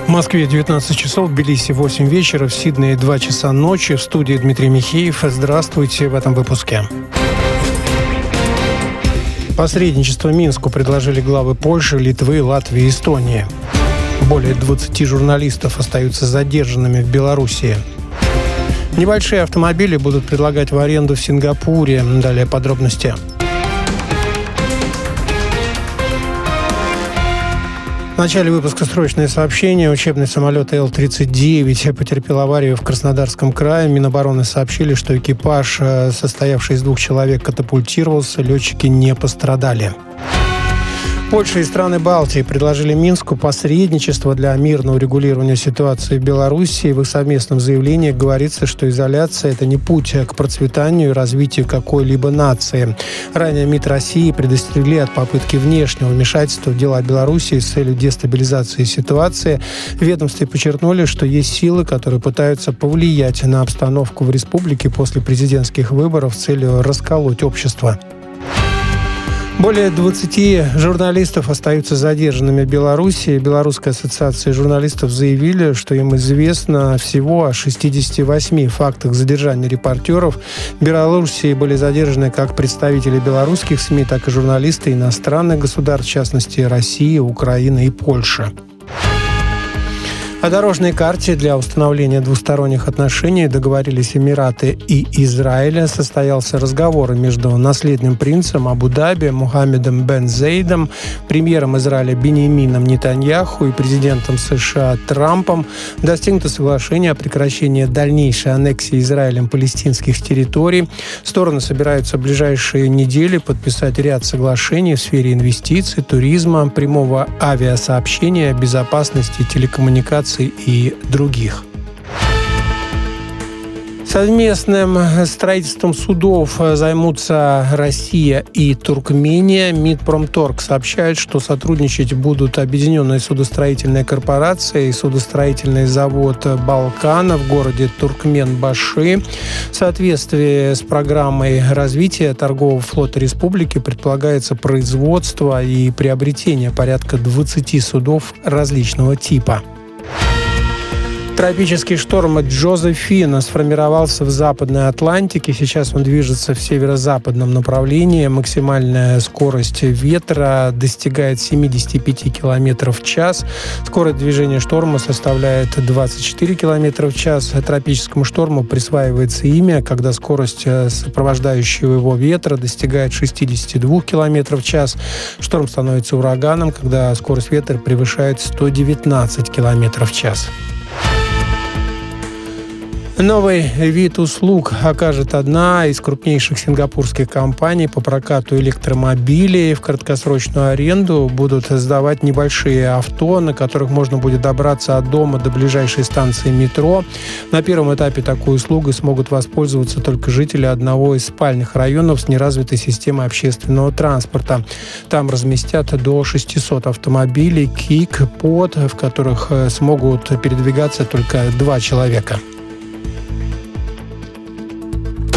В Москве 19 часов, в Тбилиси 8 вечера, в Сиднее 2 часа ночи. В студии Дмитрий Михеев. Здравствуйте в этом выпуске. Посредничество Минску предложили главы Польши, Литвы, Латвии и Эстонии. Более 20 журналистов остаются задержанными в Белоруссии. Небольшие автомобили будут предлагать в аренду в Сингапуре. Далее подробности. В начале выпуска срочное сообщение. Учебный самолет Ил-39 потерпел аварию в Краснодарском крае. Минобороны сообщили, что экипаж, состоявший из 2 человек, катапультировался. Летчики не пострадали. Польша и страны Балтии предложили Минску посредничество для мирного регулирования ситуации в Белоруссии. В их совместном заявлении говорится, что изоляция – это не путь к процветанию и развитию какой-либо нации. Ранее МИД России предостерегли от попытки внешнего вмешательства в дела Белоруссии с целью дестабилизации ситуации. В ведомстве подчеркнули, что есть силы, которые пытаются повлиять на обстановку в республике после президентских выборов с целью расколоть общество. Более 20 журналистов остаются задержанными в Беларуси. Белорусская ассоциация журналистов заявили, что им известно всего о 68 фактах задержания репортеров. В Беларуси были задержаны как представители белорусских СМИ, так и журналисты иностранных государств, в частности России, Украины и Польши. О дорожной карте для установления двусторонних отношений договорились Эмираты и Израиль. Состоялся разговор между наследным принцем Абу-Даби Мухаммедом бен Заидом, премьером Израиля Биньямином Нетаньяху и президентом США Трампом. Достигнуто соглашение о прекращении дальнейшей аннексии Израилем палестинских территорий. Стороны собираются в ближайшие недели подписать ряд соглашений в сфере инвестиций, туризма, прямого авиасообщения, безопасности, телекоммуникаций и других. Совместным строительством судов займутся Россия и Туркмения. Минпромторг сообщает, что сотрудничать будут объединенные судостроительные корпорации и судостроительный завод «Балкана» в городе Туркменбаши. В соответствии с программой развития торгового флота республики предполагается производство и приобретение порядка 20 судов различного типа. Тропический шторм Джозефина сформировался в Западной Атлантике. Сейчас он движется в северо-западном направлении. Максимальная скорость ветра достигает 75 км в час. Скорость движения шторма составляет 24 км в час. Тропическому шторму присваивается имя, когда скорость сопровождающего его ветра достигает 62 км в час. Шторм становится ураганом, когда скорость ветра превышает 119 км в час. Новый вид услуг окажет одна из крупнейших сингапурских компаний по прокату электромобилей. В краткосрочную аренду будут сдавать небольшие авто, на которых можно будет добраться от дома до ближайшей станции метро. На первом этапе такой услугой смогут воспользоваться только жители одного из спальных районов с неразвитой системой общественного транспорта. Там разместят до 600 автомобилей Кик-Под, в которых смогут передвигаться только 2 человека.